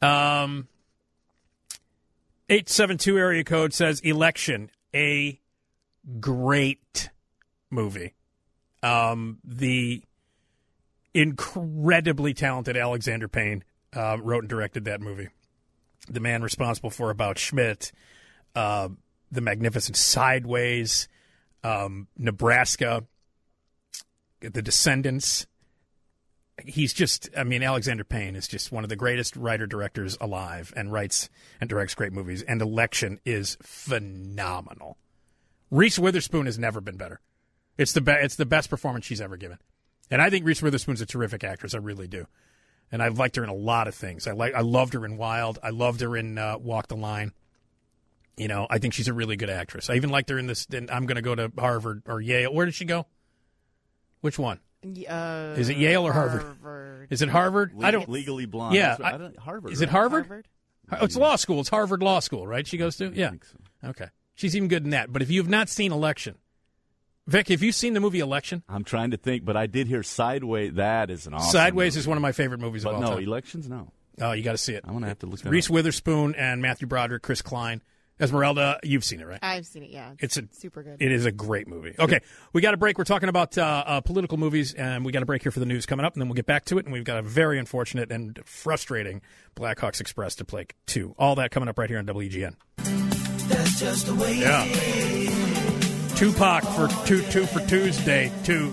872 area code says Election, a great movie. The incredibly talented Alexander Payne wrote and directed that movie. The man responsible for About Schmidt, The Magnificent Sideways, Nebraska, The Descendants. Alexander Payne is just one of the greatest writer-directors alive and writes and directs great movies, and Election is phenomenal. Reese Witherspoon has never been better. It's the best performance she's ever given. And I think Reese Witherspoon's a terrific actress. I really do. And I've liked her in a lot of things. I loved her in Wild. I loved her in Walk the Line. I think she's a really good actress. I even liked her in this, I'm going to go to Harvard or Yale. Where did she go? Which one? Is it Yale or Harvard? Is it Harvard? Legally Blonde. Yeah, Harvard. Is it Harvard? It's law school. It's Harvard Law School, right? She goes to. Yeah. I think so. Okay. She's even good in that. But if you have not seen Election, Vic, have you seen the movie Election? I'm trying to think, but I did hear Sideways. That is an awesome. Sideways movie. is one of my favorite movies of all time. No, Elections, no. Oh, you got to see it. I'm going to have to look at it. Reese Witherspoon and Matthew Broderick, Chris Klein. Esmeralda, you've seen it, right? I've seen it, yeah. It's super good. It is a great movie. Okay, we got a break. We're talking about political movies, and we got a break here for the news coming up, and then we'll get back to it. And we've got a very unfortunate and frustrating Blackhawks Express to play 2. All that coming up right here on WGN. That's just the way it is. Tupac for two for Tuesday. Two.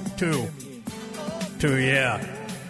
Yeah.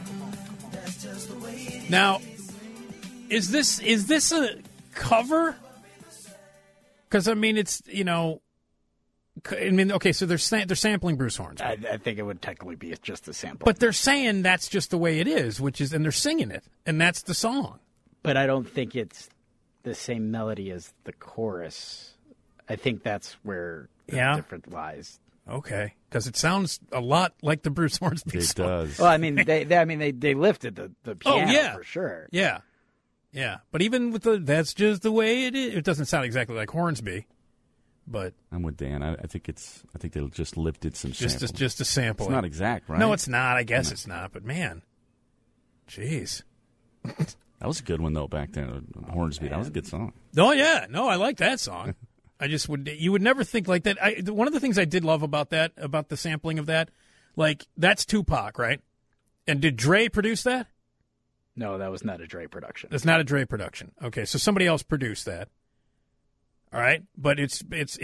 Now, is this a cover? Because I mean, it's okay. So they're sampling Bruce Hornsby. I think it would technically be just a sample. But they're saying that's just the way it is, and they're singing it, and that's the song. But I don't think it's the same melody as the chorus. I think that's where the difference lies. Okay, because it sounds a lot like the Bruce Hornsby song. It does. Well, I mean, they lifted the piano for sure. Yeah. But even with that's just the way it is. It doesn't sound exactly like Hornsby, but I'm with Dan. I think they just lifted some samples. Just a sample. It's not exact, right? No, it's not. I guess it's not. But man, jeez. That was a good one though back then. Hornsby. That was a good song. Oh yeah, no, I like that song. You would never think like that. One of the things I did love about the sampling of that, like that's Tupac, right? And did Dre produce that? No, that was not a Dre production. It's not a Dre production. Okay, so somebody else produced that. All right, but it's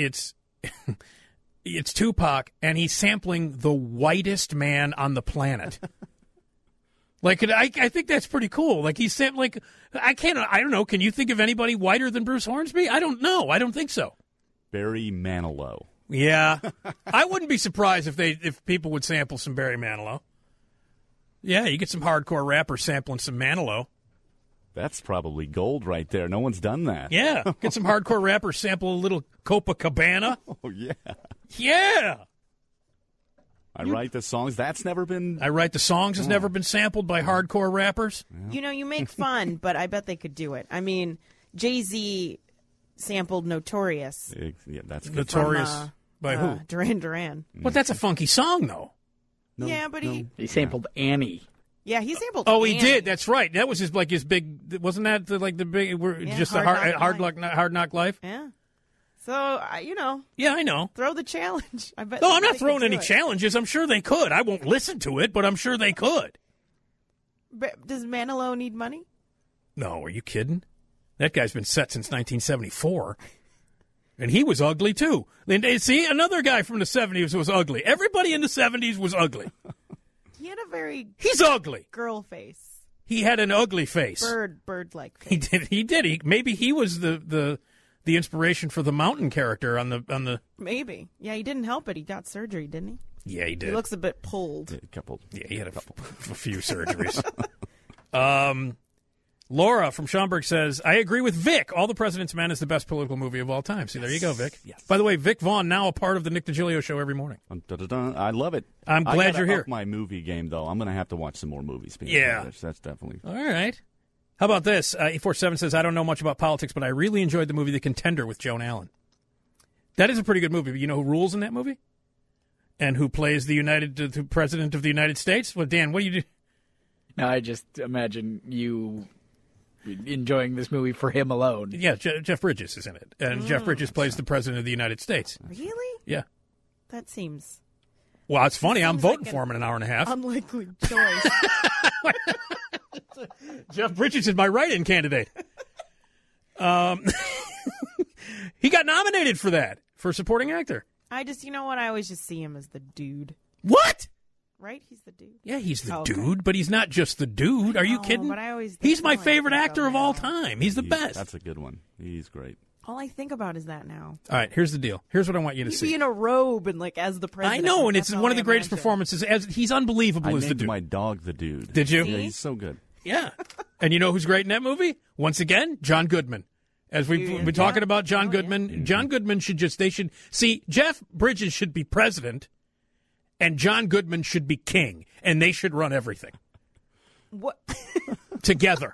it's Tupac, and he's sampling the whitest man on the planet. Like, I think that's pretty cool. Like, he's sampling. I don't know. Can you think of anybody whiter than Bruce Hornsby? I don't know. I don't think so. Barry Manilow. Yeah, I wouldn't be surprised if people would sample some Barry Manilow. Yeah, you get some hardcore rappers sampling some Manilow. That's probably gold right there. No one's done that. Yeah, get some hardcore rappers sample a little Copacabana. Oh yeah, yeah. I write the songs. That's never been. I write the songs has never been sampled by hardcore rappers. Yeah. You make fun, but I bet they could do it. I mean, Jay-Z sampled Notorious. Yeah, that's good. Notorious by who? Duran Duran. But that's a funky song, though. No, yeah, but he sampled Annie. Yeah, he sampled. Oh, Annie. he did. That's right. That was his big. Wasn't that the big? Just the hard knock life. Yeah. So Yeah, I know. Throw the challenge. I bet. No, I'm not throwing any challenges. I'm sure they could. I won't listen to it, but I'm sure they could. But does Manilow need money? No, are you kidding? That guy's been set since 1974. And he was ugly, too. And see, another guy from the 70s was ugly. Everybody in the 70s was ugly. He had a very... He's ugly. Girl face. He had an ugly face. Bird-like face. He did. Maybe he was the inspiration for the Mountain character on the... Maybe. Yeah, he didn't help it. He got surgery, didn't he? Yeah, he did. He looks a bit pulled. Yeah, he had a few surgeries. Laura from Schaumburg says, I agree with Vic. All the President's Men is the best political movie of all time. See, there you go, Vic. Yes. By the way, Vic Vaughn, now a part of the Nick DiGilio show every morning. I love it. I'm glad you're here. Up my movie game, though. I'm going to have to watch some more movies. Yeah. That's definitely... All right. How about this? 847 says, I don't know much about politics, but I really enjoyed the movie The Contender with Joan Allen. That is a pretty good movie. But you know who rules in that movie? And who plays the President of the United States? Well, Dan, what do you do? No, I just imagine you... enjoying this movie for him alone. Yeah, Jeff Bridges is in it. And Jeff Bridges plays the President of the United States. Really? Yeah. That seems... Well, it's funny. I'm voting for him in an hour and a half. Unlikely choice. Jeff Bridges is my write-in candidate. He got nominated for that, for supporting actor. I always just see him as the dude. What? Right? He's the dude. Yeah, he's the dude, but he's not just the dude. Are you kidding? But I always he's my favorite actor of all time. He's the best. That's a good one. He's great. All I think about is that now. All right, here's the deal. Here's what I want you to He'd see. be in a robe and as the president. I know, and it's one of the greatest performances. He's unbelievable as the dude. My dog the dude. Did you? Yeah, he's so good. Yeah. And you know who's great in that movie? Once again, John Goodman. As we've been talking about John Goodman, yeah. John Goodman should see, Jeff Bridges should be president, and John Goodman should be king, and they should run everything. What? Together.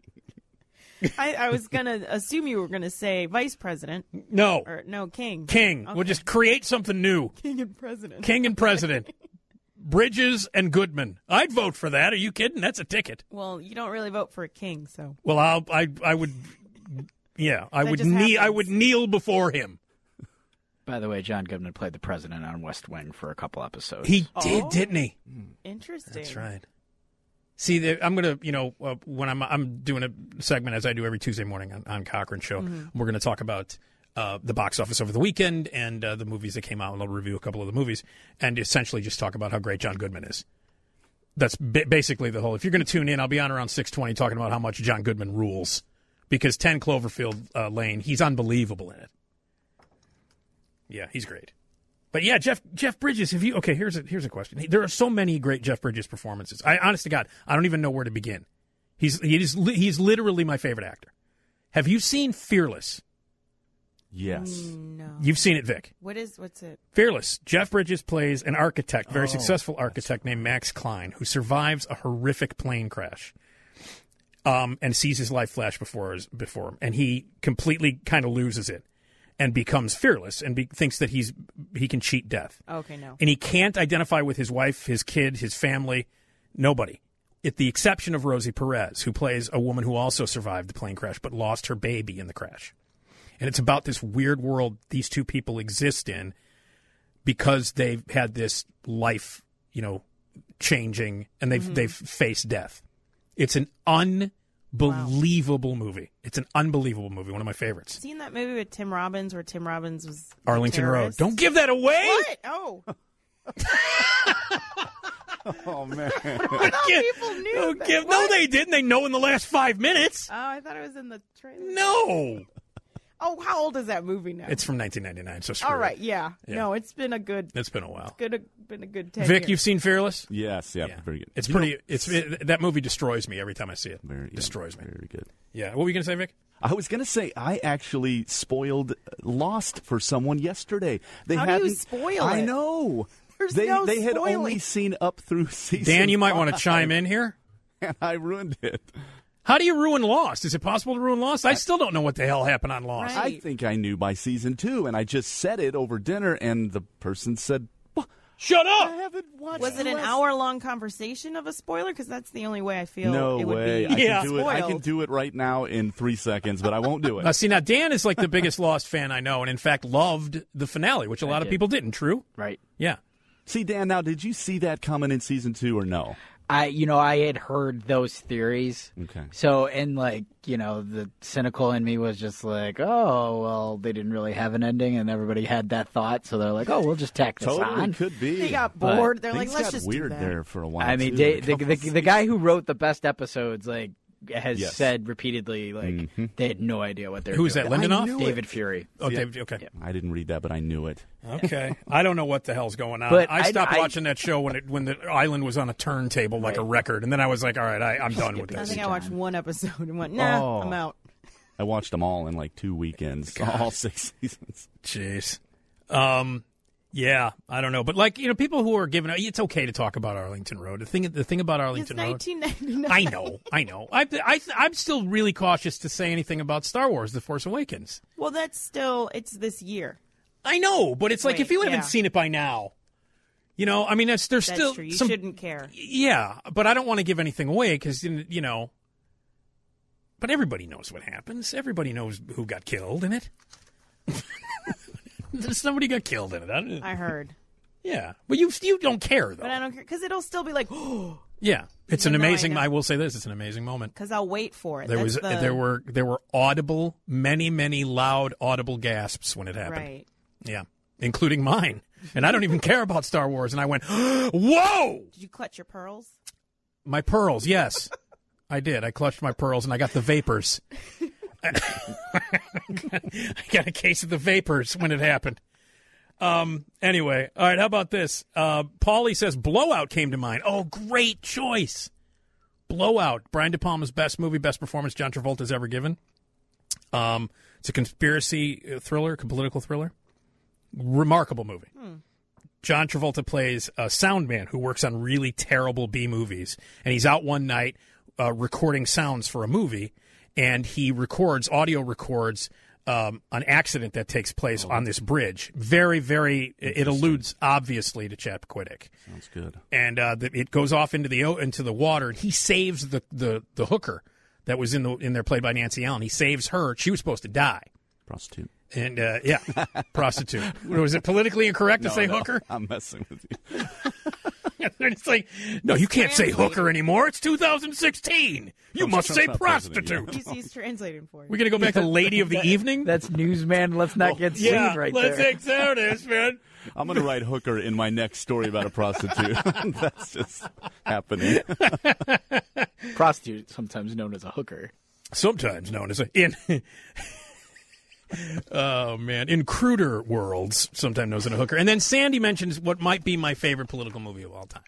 I was going to assume you were going to say vice president. No. Or, no, king. King. Okay. We'll just create something new. King and president. King and president. Bridges and Goodman. I'd vote for that. Are you kidding? That's a ticket. Well, you don't really vote for a king, so. Well, I would Yeah, I would kneel before him. By the way, John Goodman played the president on West Wing for a couple episodes. He did, didn't he? Interesting. That's right. See, I'm gonna, when I'm doing a segment as I do every Tuesday morning on Cochran Show. We're gonna talk about the box office over the weekend and the movies that came out, and I'll review a couple of the movies and essentially just talk about how great John Goodman is. That's basically the whole. If you're going to tune in, I'll be on around 6:20 talking about how much John Goodman rules, because 10 Cloverfield Lane, he's unbelievable in it. Yeah, he's great. But yeah, Jeff Bridges. Here's a question. There are so many great Jeff Bridges performances. Honest to God, I don't even know where to begin. He's literally my favorite actor. Have you seen Fearless? Yes. No. You've seen it, Vic. What's it? Fearless. Jeff Bridges plays an architect, very successful architect named Max Klein, who survives a horrific plane crash, and sees his life flash before him, and he completely kind of loses it, and becomes fearless, and thinks that he can cheat death. Okay, no. And he can't identify with his wife, his kid, his family, nobody. At the exception of Rosie Perez, who plays a woman who also survived the plane crash but lost her baby in the crash. And it's about this weird world these two people exist in because they've had this life, changing, and they've faced death. It's an unbelievable movie. It's an unbelievable movie, one of my favorites. Seen that movie with Tim Robbins where Tim Robbins was Arlington Road. terrorist? Don't give that away! What? Oh. Oh, man. People knew that. No, they didn't. They know in the last 5 minutes. Oh, I thought it was in the trailer. No. Oh, how old is that movie now? It's from 1999, so screw all right, it. yeah. No, it's been a while. been a good 10 Vic, years. you've seen Fearless? Yes, yeah, very good. It's that movie destroys me every time I see it. Destroys me. Very good. Yeah. What were you going to say, Vic? I was going to say I actually spoiled Lost for someone yesterday. How do you spoil I it? know. There's they no had spoiling. only seen up through season Dan, you might want to 5, chime in here. and I ruined it. How do you ruin Lost? Is it possible to ruin Lost? I still don't know what the hell happened on Lost. Right. I think I knew by season 2, and I just said it over dinner, and the person said, Shut I up! haven't watched Was it an hour-long conversation of a spoiler? Because that's the only way I feel No it would way. be Yeah. I can spoiled. do it right now in 3 seconds, but I won't do it. Now, Dan is like the biggest Lost fan I know, and in fact loved the finale, which a lot of people didn't. True? Right. Yeah. See, Dan, now, did you see that coming in season 2 or no? I had heard those theories. Okay. So, and the cynical in me was just like, oh, well, they didn't really have an ending, and everybody had that thought, so they're like, oh, we'll just tack this Totally on. could be. They got bored. They're like, Things let's got just weird do that. there for a while. I mean, too. the guy who wrote the best episodes, has Yes. said repeatedly, they had no idea what they were Who is doing. that, Lindelof? I knew David Fury. Oh, David. Okay. I didn't read that, but I knew it. Okay. I don't know what the hell's going on. But I stopped I- watching that show when the island was on a turntable like a record, and then I was like, all right, I'm done with I this. think I watched one episode and went, nah, Oh. I'm out. I watched them all in like 2 weekends, all 6 seasons. Jeez. Yeah, I don't know, but people who are giving, it's okay to talk about Arlington Road. The thing about It's Arlington Road, 1999. I know. I'm still really cautious to say anything about Star Wars: The Force Awakens. Well, it's this year. I know, but it's like Wait, if you haven't yeah. seen it by now, I mean, there's That's still true. You some. shouldn't care. Yeah, but I don't want to give anything away because But everybody knows what happens. Everybody knows who got killed in it. Somebody got killed in it. I heard. Yeah, but you don't care though. But I don't care because it'll still be like, Yeah, it's an Even though I amazing. know. I will say this: it's an amazing moment. because I'll wait for it. There were audible, many loud audible gasps when it happened. Right. Yeah, including mine. And I don't even care about Star Wars. And I went, whoa! Did you clutch your pearls? My pearls, yes, I did. I clutched my pearls and I got the vapors. I got a case of the vapors when it happened. Anyway, all right, how about this? Paulie says Blowout came to mind. Oh, great choice. Blowout, Brian De Palma's best movie, best performance John Travolta's ever given. It's a conspiracy thriller, political thriller. Remarkable movie. John Travolta plays a sound man who works on really terrible B movies, and he's out one night recording sounds for a movie, and he audio records an accident that takes place on this bridge. Very, very. It alludes obviously to Chappaquiddick. Sounds good. And it goes off into the water, and he saves the hooker that was in there played by Nancy Allen. He saves her. She was supposed to die. Prostitute. And, prostitute. Was it politically incorrect to say hooker? I'm messing with you. It's like, no, you can't say hooker anymore. It's 2016. You must say prostitute. He's translating for you. We're going to go back to Lady of the Evening? That's newsman. Let's not get sued right there. There it is, man. I'm going to write hooker in my next story about a prostitute. That's just happening. Prostitute, sometimes known as a hooker. Sometimes known as oh, man. In cruder worlds, sometimes known as a hooker. And then Sandy mentions what might be my favorite political movie of all time.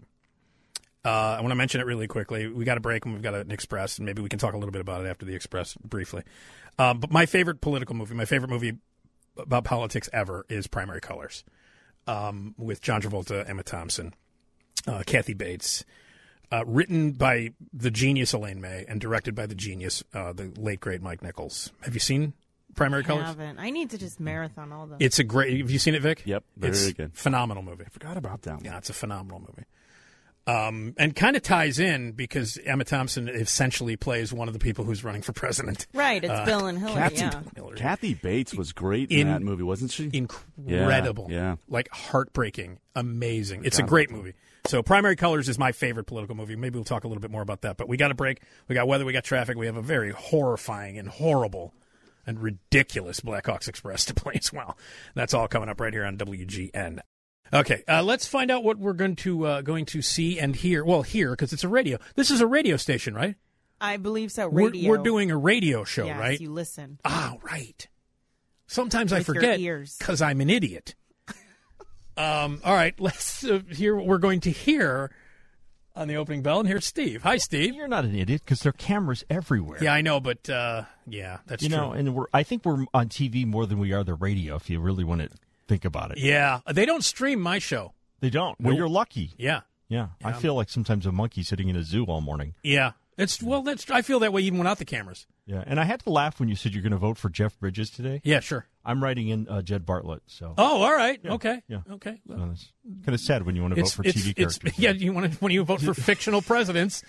I want to mention it really quickly. We got a break and we've got an Express, and maybe we can talk a little bit about it after the Express briefly. But my favorite political movie, my favorite movie about politics ever is Primary Colors, with John Travolta, Emma Thompson, Kathy Bates, written by the genius Elaine May and directed by the genius, the late, great Mike Nichols. Have you seen Primary Colors? I haven't. I need to just marathon all of them. It's a great. Have you seen it, Vic? Yep, very good. Phenomenal movie. I forgot about that one. Yeah, it's a phenomenal movie. And kind of ties in because Emma Thompson essentially plays one of the people who's running for president. Right, it's Bill and Hillary. Kathy Bates was great in that movie, wasn't she? Incredible. Yeah. Like heartbreaking, amazing. It's a great movie. So Primary Colors is my favorite political movie. Maybe we'll talk a little bit more about that. But we got a break. We got weather. We got traffic. We have a very horrifying and horrible and ridiculous Blackhawks Express to play as well. That's all coming up right here on WGN. Okay, let's find out what we're going to see and hear. Well, hear because it's a radio. This is a radio station, right? I believe so. Radio. We're doing a radio show, yes, right? You listen. Ah, right. Sometimes I With your forget ears. because I'm an idiot. All right, let's hear what we're going to hear on the opening bell. And here's Steve. Hi, Steve. You're not an idiot because there are cameras everywhere. Yeah, I know, but yeah, that's true. And I think we're on TV more than we are the radio. If you really want to think about it. Yeah, they don't stream my show. They don't. Well, you're lucky. Yeah. I feel like sometimes a monkey sitting in a zoo all morning. Yeah. I feel that way even without the cameras. Yeah, and I had to laugh when you said you're going to vote for Jeff Bridges today. Yeah, sure. I'm writing in Jed Bartlett. So. Oh, all right. Yeah. Okay. Yeah. Okay. So it's kind of sad when you want to vote for TV characters. Yeah, when you vote for fictional presidents.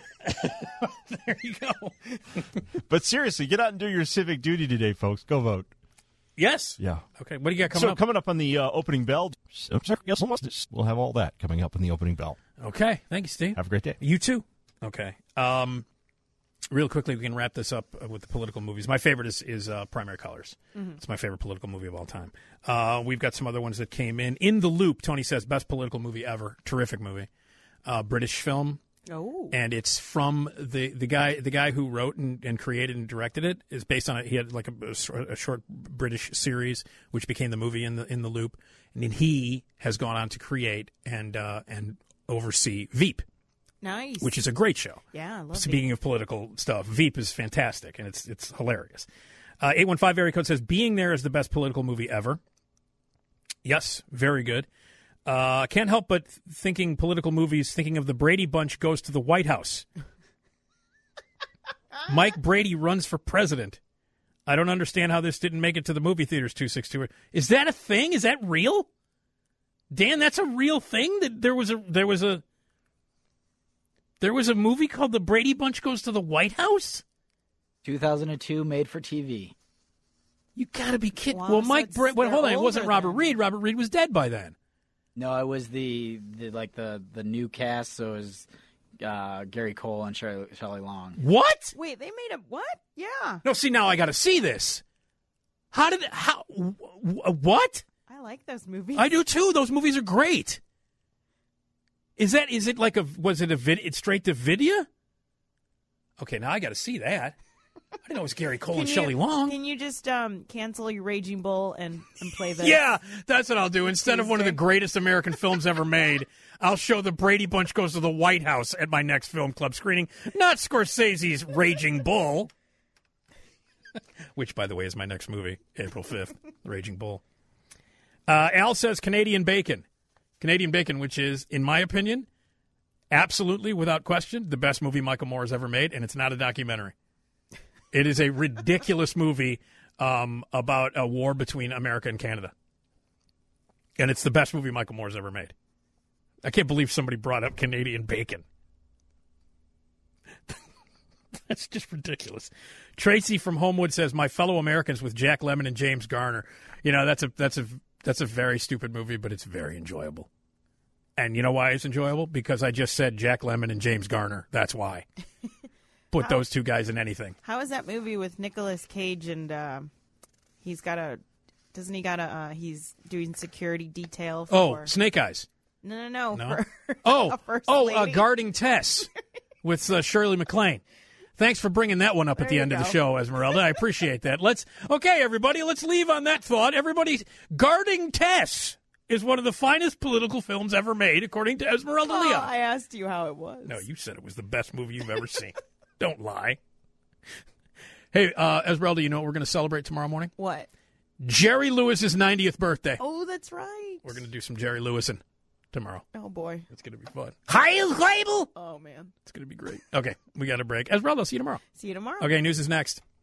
There you go. But seriously, get out and do your civic duty today, folks. Go vote. Yes. Yeah. Okay. What do you got coming up? Coming up on the opening bell, we'll have all that coming up on the opening bell. Okay. Thank you, Steve. Have a great day. You too. Okay. Real quickly, we can wrap this up with the political movies. My favorite is Primary Colors. Mm-hmm. It's my favorite political movie of all time. We've got some other ones that came in. In the Loop, Tony says, best political movie ever. Terrific movie. British film. Oh. And it's from the guy who wrote and created and directed it is based on it. He had like a short British series which became the movie in the Loop, and then he has gone on to create and oversee Veep. Nice. Which is a great show. Yeah, I love Speaking of political stuff, Veep is fantastic and it's hilarious. 815 area code says Being There is the best political movie ever. Yes, very good. Can't help but thinking political movies, thinking of the Brady Bunch goes to the White House. Mike Brady runs for president. I don't understand how this didn't make it to the movie theaters. 262. Is that a thing? Is that real? Dan, that's a real thing? That there was a movie called The Brady Bunch Goes to the White House? 2002, made for TV. You got to be kidding. Wow, well, so Mike Brady. Well, hold on. It wasn't older Robert then. Reed. Robert Reed was dead by then. No, it was the new cast. So it was Gary Cole and Shelley Long. What? Wait, they made a what? Yeah. No, see, now I got to see this. What? I like those movies. I do too. Those movies are great. Was it straight to video? Okay, now I got to see that. I didn't know it was Gary Cole and Shelley Long. Can you just cancel your Raging Bull and play this? Yeah, that's what I'll do. Instead of one of the greatest American films ever made, I'll show The Brady Bunch Goes to the White House at my next film club screening, not Scorsese's Raging Bull, which, by the way, is my next movie, April 5th, Raging Bull. Al says Canadian Bacon. Canadian Bacon, which is, in my opinion, absolutely, without question, the best movie Michael Moore has ever made, and it's not a documentary. It is a ridiculous movie about a war between America and Canada. And it's the best movie Michael Moore's ever made. I can't believe somebody brought up Canadian Bacon. That's just ridiculous. Tracy from Homewood says, "My Fellow Americans" with Jack Lemmon and James Garner. You know, that's a very stupid movie, but it's very enjoyable. And you know why it's enjoyable? Because I just said Jack Lemmon and James Garner. That's why. Put those two guys in anything. How is that movie with Nicolas Cage and he's doing security detail for... Oh, Snake Eyes. No. For Guarding Tess with Shirley MacLaine. Thanks for bringing that one up at the end of the show, Esmeralda. I appreciate that. Okay, everybody, let's leave on that thought. Everybody, Guarding Tess is one of the finest political films ever made, according to Esmeralda Leon. I asked you how it was. No, you said it was the best movie you've ever seen. Don't lie. Hey, Esmeralda, you know what we're going to celebrate tomorrow morning? What? Jerry Lewis's 90th birthday. Oh, that's right. We're going to do some Jerry Lewisin tomorrow. Oh, boy. It's going to be fun. Heil Label! Oh, man. It's going to be great. Okay, we got a break. Esmeralda, see you tomorrow. See you tomorrow. Okay, news is next.